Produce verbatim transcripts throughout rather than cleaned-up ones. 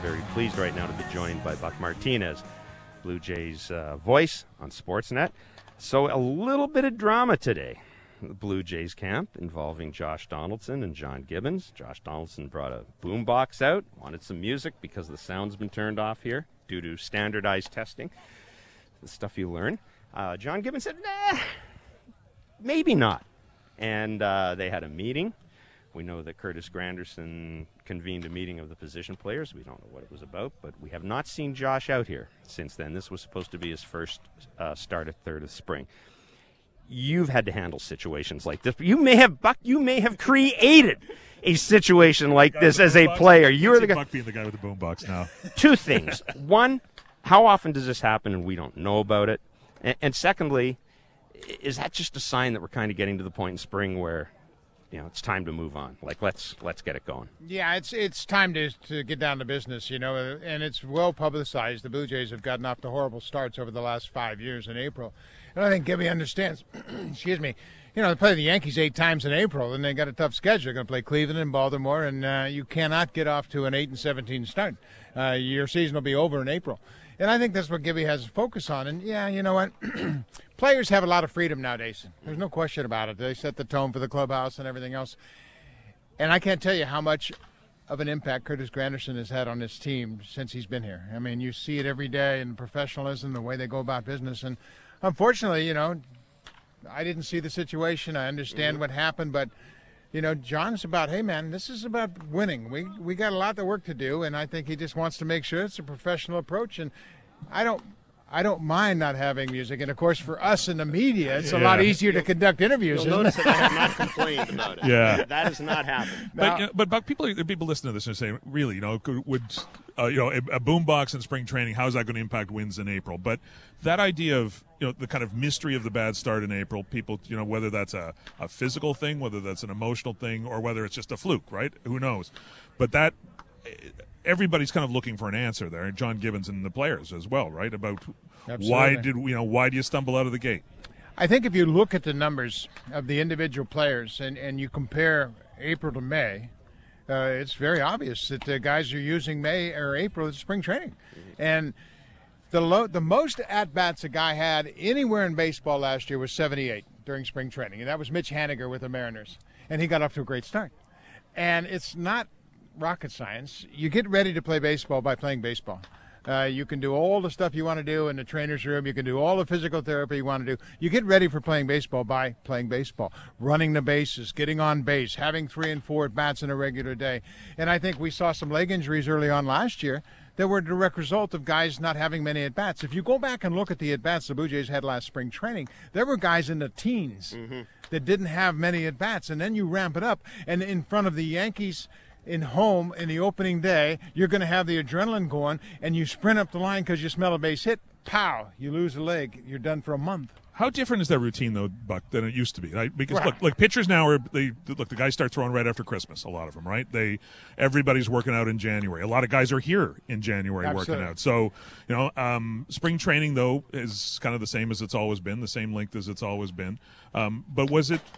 Very pleased right now to be joined by Buck Martinez, Blue Jays uh, voice on Sportsnet. So a little bit of drama today. The Blue Jays camp involving Josh Donaldson and John Gibbons. Josh Donaldson brought a boombox out, wanted some music because the sound's been turned off here due to standardized testing. The stuff you learn. Uh, John Gibbons said, nah, maybe not. And uh, they had a meeting. We know that Curtis Granderson convened a meeting of the position players. We don't know what it was about, but we have not seen Josh out here since then. This was supposed to be his first uh, start at third of spring. You've had to handle situations like this. You may have, Buck, you may have created a situation like this as a player. You're the guy. Buck being the guy with the boombox now. Two things. One, how often does this happen and we don't know about it? And, and secondly, is that just a sign that we're kind of getting to the point in spring where, you know, it's time to move on. Like, let's let's get it going. Yeah, it's it's time to to get down to business, you know, and it's well publicized. The Blue Jays have gotten off to horrible starts over the last five years in April. And I think Gibby understands, excuse me, you know, they play the Yankees eight times in April, and they got a tough schedule. They're going to play Cleveland and Baltimore, and uh, you cannot get off to an eight and seventeen start. Uh, your season will be over in April. And I think that's what Gibby has to focus on. And, yeah, you know what? Players have a lot of freedom nowadays. There's no question about it. They set the tone for the clubhouse and everything else. And I can't tell you how much of an impact Curtis Granderson has had on this team since he's been here. I mean, you see it every day in professionalism, the way they go about business. And unfortunately, you know, I didn't see the situation. I understand mm-hmm. what happened, but you know, John's about, hey, man, this is about winning. We we got a lot of work to do, and I think he just wants to make sure it's a professional approach. And I don't I don't mind not having music. And, of course, for us in the media, it's yeah. a lot easier to conduct interviews, You'll isn't notice it? that I have not complained about it. Yeah. That has not happened. But, you know, but, but people people listen to this and say, really, you know, could, would uh, you know a, a boombox in spring training, how is that going to impact wins in April? But that idea of, you know, the kind of mystery of the bad start in April, people, you know, whether that's a, a physical thing, whether that's an emotional thing, or whether it's just a fluke, right? Who knows? But that everybody's kind of looking for an answer there, John Gibbons and the players as well, right? About Absolutely. why did you know why do you stumble out of the gate? I think if you look at the numbers of the individual players and, and you compare April to May, uh, it's very obvious that the guys are using May or April as spring training. And the low, the most at-bats a guy had anywhere in baseball last year was seventy-eight during spring training, and that was Mitch Haniger with the Mariners. And he got off to a great start. And it's not rocket science. You get ready to play baseball by playing baseball. Uh, you can do all the stuff you want to do in the trainer's room. You can do all the physical therapy you want to do. You get ready for playing baseball by playing baseball, running the bases, getting on base, having three and four at-bats in a regular day. And I think we saw some leg injuries early on last year that were a direct result of guys not having many at-bats. If you go back and look at the at-bats the Blue Jays had last spring training, there were guys in the teens mm-hmm. that didn't have many at-bats. And then you ramp it up, and in front of the Yankees in home in the opening day, you're going to have the adrenaline going, and you sprint up the line because you smell a base hit. Pow! You lose a leg. You're done for a month. How different is that routine, though, Buck, than it used to be? Right? Because right. look, like pitchers now are they look. The guys start throwing right after Christmas. A lot of them, right? They everybody's working out in January. A lot of guys are here in January Absolutely. working out. So, you know, um, spring training though is kind of the same as it's always been, the same length as it's always been. Um, but was it?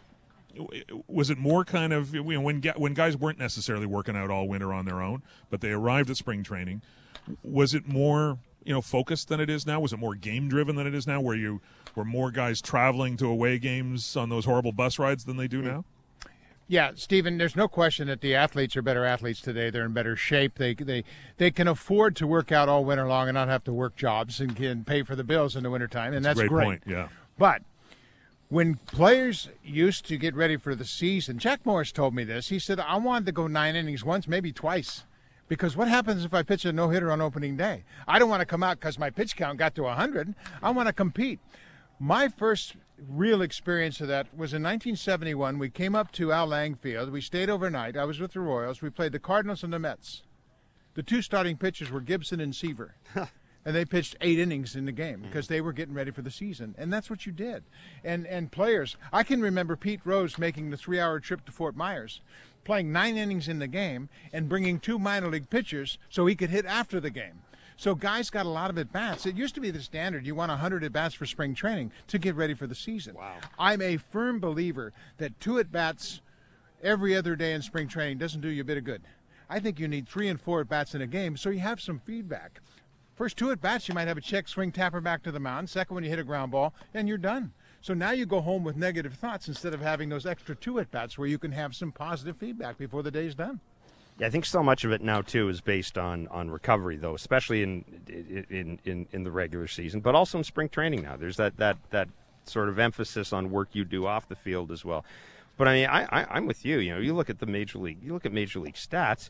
Was it more kind of, you know, when when guys weren't necessarily working out all winter on their own, but they arrived at spring training? Was it more, you know, focused than it is now? Was it more game driven than it is now, where you were more guys traveling to away games on those horrible bus rides than they do now? Yeah, Stephen, there's no question that the athletes are better athletes today. They're in better shape. They they they can afford to work out all winter long and not have to work jobs and can pay for the bills in the wintertime, and that's, that's a great great. point, yeah. But when players used to get ready for the season, Jack Morris told me this. He said, I wanted to go nine innings once, maybe twice, because what happens if I pitch a no-hitter on opening day? I don't want to come out because my pitch count got to one hundred. I want to compete. My first real experience of that was in nineteen seventy-one. We came up to Al Lang Field. We stayed overnight. I was with the Royals. We played the Cardinals and the Mets. The two starting pitchers were Gibson and Seaver. And they pitched eight innings in the game because they were getting ready for the season. And that's what you did. And and players, I can remember Pete Rose making the three-hour trip to Fort Myers, playing nine innings in the game and bringing two minor league pitchers so he could hit after the game. So guys got a lot of at-bats. It used to be the standard. You want one hundred at-bats for spring training to get ready for the season. Wow. I'm a firm believer that two at-bats every other day in spring training doesn't do you a bit of good. I think you need three and four at-bats in a game so you have some feedback. First two at-bats, you might have a check swing tapper back to the mound. Second one, you hit a ground ball, and you're done. So now you go home with negative thoughts instead of having those extra two at-bats where you can have some positive feedback before the day's done. Yeah, I think so much of it now too is based on, on recovery, though, especially in, in in in the regular season, but also in spring training now. There's that that that sort of emphasis on work you do off the field as well. But I mean, I, I I'm with you. You know, you look at the major league, you look at major league stats,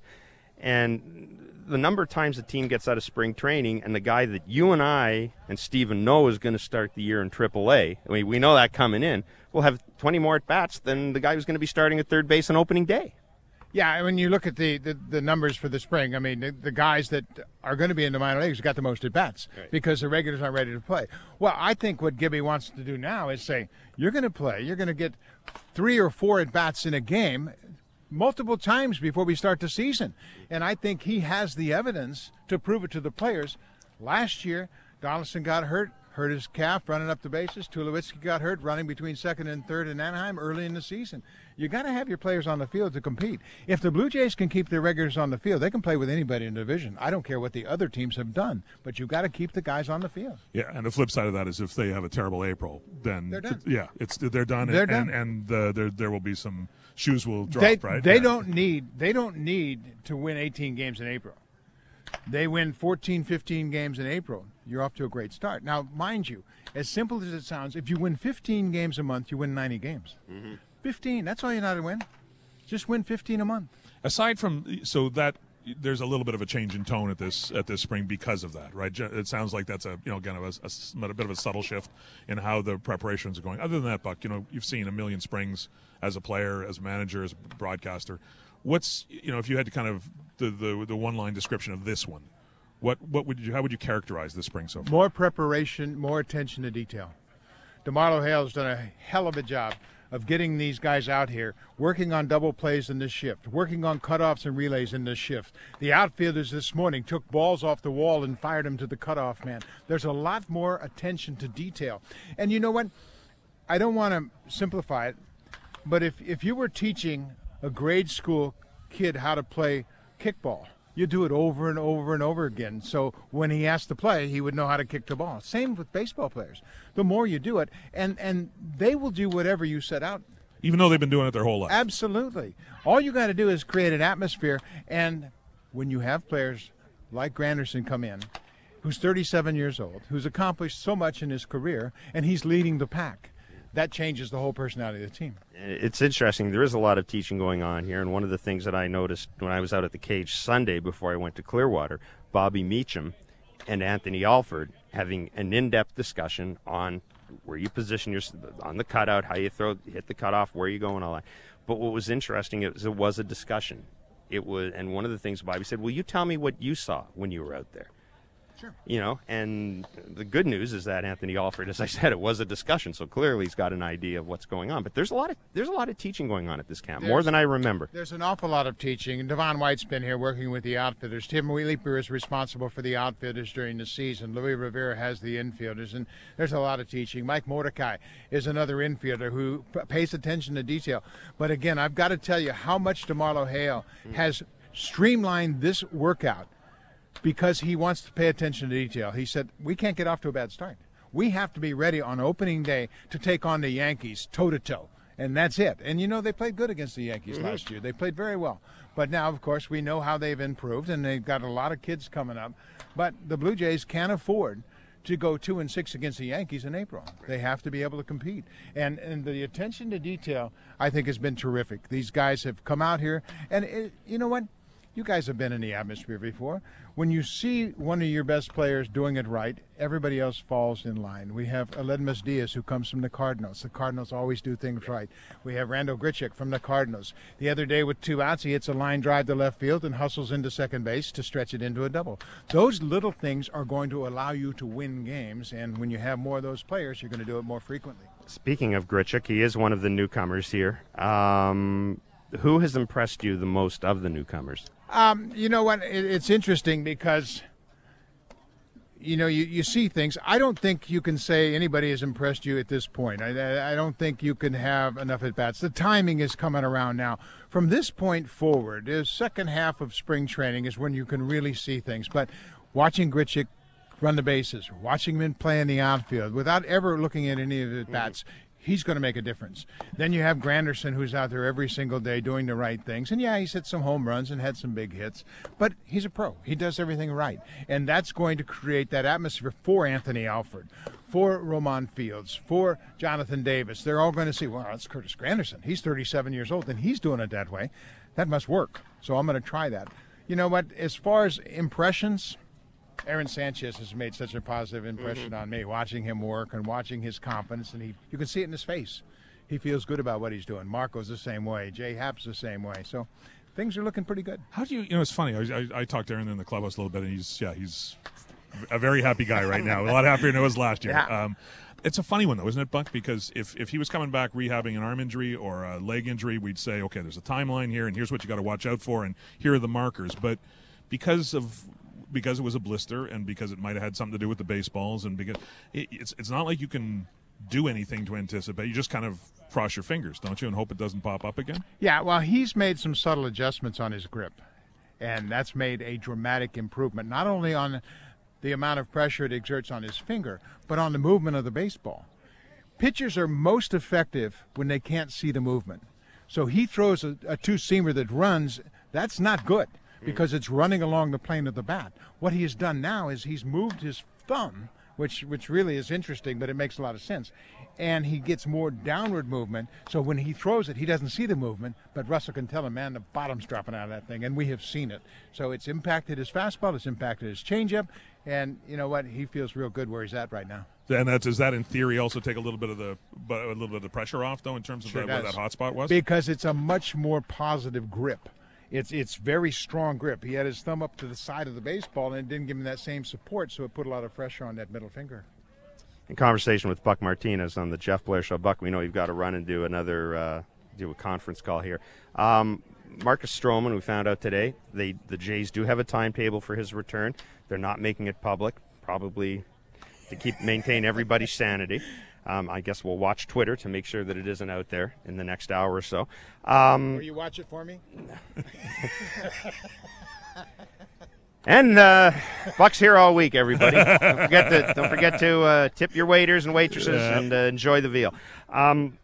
and the number of times a team gets out of spring training, and the guy that you and I and Steven know is going to start the year in triple A, I mean, we know that coming in, will have twenty more at bats than the guy who's going to be starting at third base on opening day. Yeah, when you look at the, the, the numbers for the spring, I mean, the, the guys that are going to be in the minor leagues got the most at-bats right. because the regulars aren't ready to play. Well, I think what Gibby wants to do now is say, you're going to play, you're going to get three or four at-bats in a game multiple times before we start the season. And I think he has the evidence to prove it to the players. Last year, Donaldson got hurt. Hurt his calf running up the bases. Tulowitzki got hurt running between second and third in Anaheim early in the season. You got to have your players on the field to compete. If the Blue Jays can keep their regulars on the field, they can play with anybody in the division. I don't care what the other teams have done, but you got to keep the guys on the field. Yeah, and the flip side of that is if they have a terrible April, then they're done. Yeah, it's they're done. They're and, done. And, and uh, there there will be some shoes will drop. They, right? They yeah. don't need. They don't need to win eighteen games in April. They win fourteen, fifteen games in April. You're off to a great start. Now, mind you, as simple as it sounds, if you win fifteen games a month, you win ninety games. Mm-hmm. fifteen, that's all you know to win. Just win fifteen a month. Aside from, so that there's a little bit of a change in tone at this at this spring because of that, right? It sounds like that's a, you know, again, a, a, a bit of a subtle shift in how the preparations are going. Other than that, Buck, you know, you've seen a million springs as a player, as a manager, as a broadcaster. What's, you know, if you had to kind of, the, the, the one-line description of this one, What what would you how would you characterize this spring so far? More preparation, more attention to detail. DeMarlo Hale's done a hell of a job of getting these guys out here, working on double plays in this shift, working on cutoffs and relays in this shift. The outfielders this morning took balls off the wall and fired them to the cutoff man. There's a lot more attention to detail. And you know what? I don't want to simplify it, but if, if you were teaching a grade school kid how to play kickball, you do it over and over and over again. So when he has to play, he would know how to kick the ball. Same with baseball players. The more you do it, and, and they will do whatever you set out. Even though they've been doing it their whole life. Absolutely. All you got to do is create an atmosphere. And when you have players like Granderson come in, who's thirty-seven years old, who's accomplished so much in his career, and he's leading the pack, that changes the whole personality of the team. It's interesting. There is a lot of teaching going on here, and one of the things that I noticed when I was out at the cage Sunday before I went to Clearwater, Bobby Meacham and Anthony Alford having an in-depth discussion on where you position yourself on the cutout, how you throw, hit the cutoff, where you go, and all that. But what was interesting is it was a discussion. It was, and one of the things Bobby said, "Will you tell me what you saw when you were out there?" Sure. You know, and the good news is that Anthony Alford, as I said, it was a discussion, so clearly he's got an idea of what's going on. But there's a lot of there's a lot of teaching going on at this camp, there's, more than I remember. There's an awful lot of teaching, and Devon White's been here working with the outfitters. Tim Leeper is responsible for the outfitters during the season. Louis Rivera has the infielders, and there's a lot of teaching. Mike Mordecai is another infielder who p- pays attention to detail. But again, I've got to tell you how much DeMarlo Hale mm. has streamlined this workout, because he wants to pay attention to detail. He said, we can't get off to a bad start. We have to be ready on opening day to take on the Yankees toe-to-toe, and that's it. And, you know, they played good against the Yankees mm-hmm. last year. They played very well. But now, of course, we know how they've improved, and they've got a lot of kids coming up. But the Blue Jays can't afford to go two and six against the Yankees in April. They have to be able to compete. And and the attention to detail, I think, has been terrific. These guys have come out here, and it, you know what? You guys have been in the atmosphere before. When you see one of your best players doing it right, everybody else falls in line. We have Aledmus Diaz, who comes from the Cardinals. The Cardinals always do things right. We have Randall Grichuk from the Cardinals. The other day with two outs, he hits a line drive to left field and hustles into second base to stretch it into a double. Those little things are going to allow you to win games, and when you have more of those players, you're going to do it more frequently. Speaking of Grichuk, he is one of the newcomers here. Um, who has impressed you the most of the newcomers? Um, you know what? It's interesting because you know, you, you see things. I don't think you can say anybody has impressed you at this point. I, I, I don't think you can have enough at-bats. The timing is coming around now. From this point forward, the second half of spring training is when you can really see things. But watching Grichuk run the bases, watching him play in the outfield without ever looking at any of the at-bats, mm-hmm. he's going to make a difference. Then you have Granderson, who's out there every single day doing the right things. And, yeah, he's hit some home runs and had some big hits. But he's a pro. He does everything right. And that's going to create that atmosphere for Anthony Alford, for Roman Fields, for Jonathan Davis. They're all going to see, well, that's Curtis Granderson. He's thirty-seven years old, and he's doing it that way. That must work. So I'm going to try that. You know what? As far as impressions, Aaron Sanchez has made such a positive impression mm-hmm. on me, watching him work and watching his confidence, and he you can see it in his face. He feels good about what he's doing. Marco's the same way. Jay Happ's the same way. So things are looking pretty good. How do you, you know, it's funny. I, I, I talked to Aaron in the clubhouse a little bit, and he's, yeah, he's a very happy guy right now. A lot happier than he was last year. Yeah. Um, it's a funny one, though, isn't it, Buck? Because if, if he was coming back rehabbing an arm injury or a leg injury, we'd say, okay, there's a timeline here, and here's what you got to watch out for, and here are the markers. But because of because it was a blister and because it might have had something to do with the baseballs and because it, it's it's not like you can do anything to anticipate. You just kind of cross your fingers, don't you, and hope it doesn't pop up again? Yeah, well, he's made some subtle adjustments on his grip, and that's made a dramatic improvement, not only on the amount of pressure it exerts on his finger, but on the movement of the baseball. Pitchers are most effective when they can't see the movement. So he throws a, a two-seamer that runs, that's not good, because it's running along the plane of the bat. What he has done now is he's moved his thumb, which which really is interesting, but it makes a lot of sense, and he gets more downward movement, so when he throws it, he doesn't see the movement, but Russell can tell him, man, the bottom's dropping out of that thing, and we have seen it. So it's impacted his fastball, it's impacted his changeup, and you know what? He feels real good where he's at right now. And that, does that, in theory, also take a little bit of the a little bit of the pressure off, though, in terms of Sure that, where that hot spot was? Because it's a much more positive grip. It's it's very strong grip. He had his thumb up to the side of the baseball, and it didn't give him that same support, so it put a lot of pressure on that middle finger. In conversation with Buck Martinez on the Jeff Blair Show. Buck, we know you've got to run and do another uh, do a conference call here. Um, Marcus Stroman, we found out today, they the Jays do have a timetable for his return. They're not making it public, probably to keep maintain everybody's sanity. Um, I guess we'll watch Twitter to make sure that it isn't out there in the next hour or so. Um, Will you watch it for me? and uh, Buck's here all week, everybody. Don't forget to don't forget to uh, tip your waiters and waitresses yeah. and uh, enjoy the veal. Um,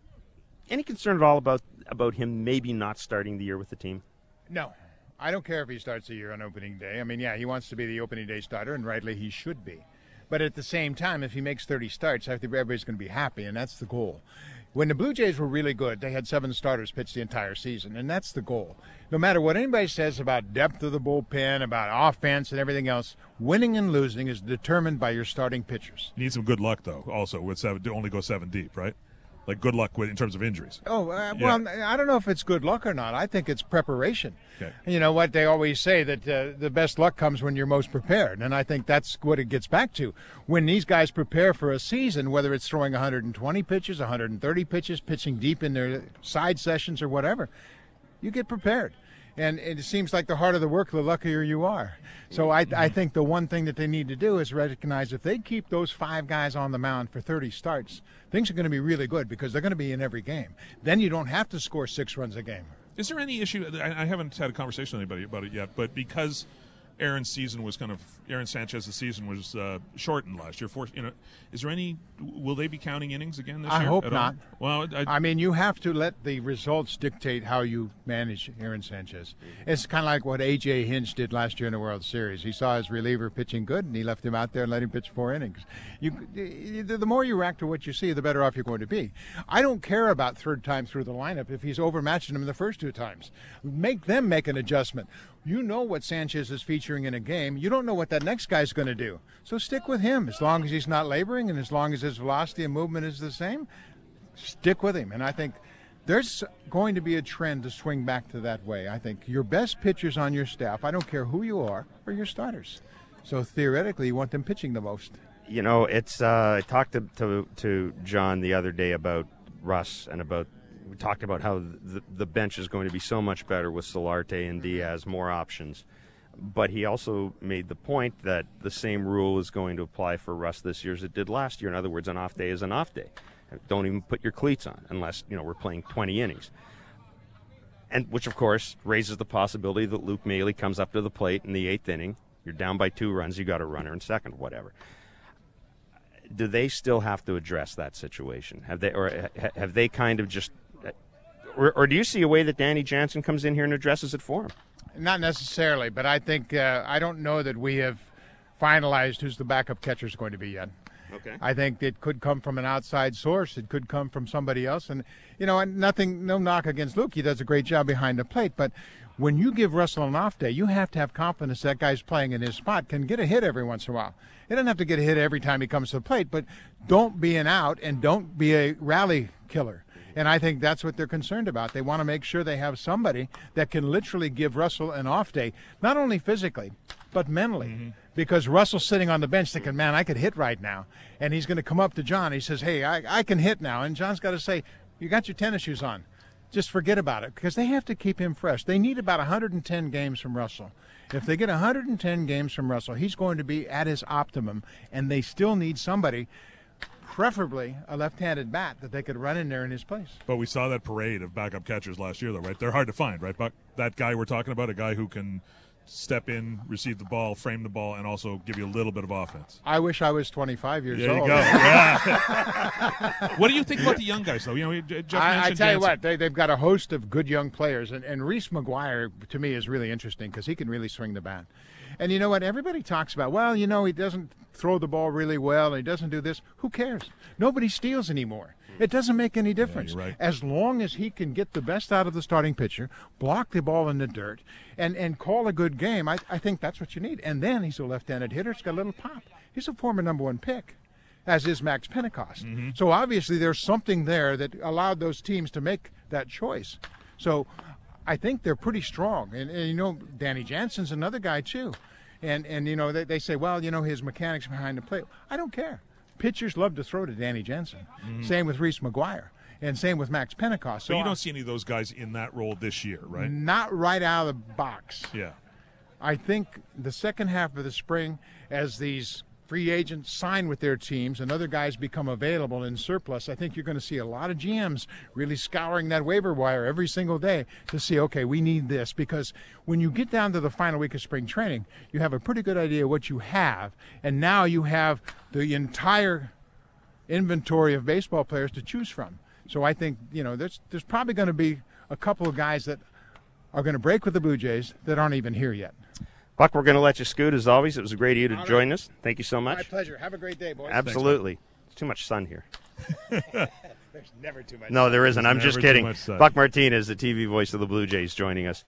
any concern at all about about him maybe not starting the year with the team? No. I don't care if he starts the year on opening day. I mean, yeah, he wants to be the opening day starter, and rightly he should be. But at the same time, if he makes thirty starts, I think everybody's going to be happy, and that's the goal. When the Blue Jays were really good, they had seven starters pitch the entire season, and that's the goal. No matter what anybody says about depth of the bullpen, about offense and everything else, winning and losing is determined by your starting pitchers. You need some good luck, though, also, with seven, to only go seven deep, right? Like, good luck with in terms of injuries. Oh, uh, well, yeah. I don't know if it's good luck or not. I think it's preparation. Okay. You know what? They always say that uh, the best luck comes when you're most prepared, and I think that's what it gets back to. When these guys prepare for a season, whether it's throwing one hundred twenty pitches, one hundred thirty pitches, pitching deep in their side sessions or whatever, you get prepared. And it seems like the harder the work, the luckier you are. So I, I think the one thing that they need to do is recognize if they keep those five guys on the mound for thirty starts, things are going to be really good because they're going to be in every game. Then you don't have to score six runs a game. Is there any issue? I haven't had a conversation with anybody about it yet, but because Aaron's season was kind of Aaron Sanchez's season was uh, shortened last year. For, you know, is there any? Will they be counting innings again this I year? hope at not. All? Well, I, I mean, you have to let the results dictate how you manage Aaron Sanchez. It's kind of like what A J Hinch did last year in the World Series. He saw his reliever pitching good, and he left him out there and let him pitch four innings. You, the more you react to what you see, the better off you're going to be. I don't care about third time through the lineup if he's overmatching him the first two times. Make them make an adjustment. You know what Sanchez is featuring in a game. You don't know what that next guy's going to do. So stick with him. As long as he's not laboring and as long as his velocity and movement is the same, stick with him. And I think there's going to be a trend to swing back to that way. I think your best pitchers on your staff, I don't care who you are, are your starters. So theoretically, you want them pitching the most. You know, it's uh, I talked to, to, to John the other day about Russ and about we talked about how the, the bench is going to be so much better with Solarte and Diaz, more options. But he also made the point that the same rule is going to apply for Russ this year as it did last year. In other words, an off day is an off day. Don't even put your cleats on unless, you know, we're playing twenty innings. And which, of course, raises the possibility that Luke Maile comes up to the plate in the eighth inning. You're down by two runs. You got a runner in second, whatever. Do they still have to address that situation? Have they, or have they kind of just, or, or do you see a way that Danny Jansen comes in here and addresses it for him? Not necessarily, but I think uh, I don't know that we have finalized who's the backup catcher is going to be yet. Okay. I think it could come from an outside source. It could come from somebody else. And, you know, and nothing, no knock against Luke. He does a great job behind the plate. But when you give Russell an off day, you have to have confidence that guy's playing in his spot can get a hit every once in a while. He doesn't have to get a hit every time he comes to the plate, but don't be an out and don't be a rally killer. And I think that's what they're concerned about. They want to make sure they have somebody that can literally give Russell an off day, not only physically, but mentally. Mm-hmm. Because Russell's sitting on the bench thinking, man, I could hit right now. And he's going to come up to John. He says, hey, I, I can hit now. And John's got to say, you got your tennis shoes on. Just forget about it, because they have to keep him fresh. They need about one hundred ten games from Russell. If they get one hundred ten games from Russell, he's going to be at his optimum, and they still need somebody, preferably a left-handed bat, that they could run in there in his place. But we saw that parade of backup catchers last year, though, right? They're hard to find, right, Buck? That guy we're talking about, a guy who can step in, receive the ball, frame the ball, and also give you a little bit of offense. I wish I was twenty-five years there old. There you go. Yeah. What do you think about the young guys, though? You know, Jeff I, I tell Jansen. you what, they, they've got a host of good young players, and, and Reese McGuire, to me, is really interesting because he can really swing the bat. And you know what? Everybody talks about, well, you know, he doesn't throw the ball really well, and he doesn't do this. Who cares? Nobody steals anymore. It doesn't make any difference. Yeah, you're right. As long as he can get the best out of the starting pitcher, block the ball in the dirt, and, and call a good game, I, I think that's what you need. And then he's a left-handed hitter. It's got a little pop. He's a former number one pick, as is Max Pentecost. Mm-hmm. So obviously there's something there that allowed those teams to make that choice. So I think they're pretty strong. And, and you know, Danny Jansen's another guy, too. And, and you know, they, they say, well, you know, his mechanics behind the plate. I don't care. Pitchers love to throw to Danny Jansen. Mm-hmm. Same with Reese McGuire. And same with Max Pentecost. So but you don't I, see any of those guys in that role this year, right? Not right out of the box. Yeah. I think the second half of the spring, as these free agents sign with their teams and other guys become available in surplus, I think you're going to see a lot of G Ms really scouring that waiver wire every single day to see, okay, we need this. Because when you get down to the final week of spring training, you have a pretty good idea what you have. And now you have the entire inventory of baseball players to choose from. So I think, you know, there's there's probably going to be a couple of guys that are going to break with the Blue Jays that aren't even here yet. Buck, we're going to let you scoot as always. It was great of you to All join right. us. Thank you so much. My pleasure. Have a great day, boys. Absolutely. Thanks, too much sun here. There's never too much. No, there isn't. I'm There's just never too kidding. much sun. Buck Martinez, the T V voice of the Blue Jays, joining us.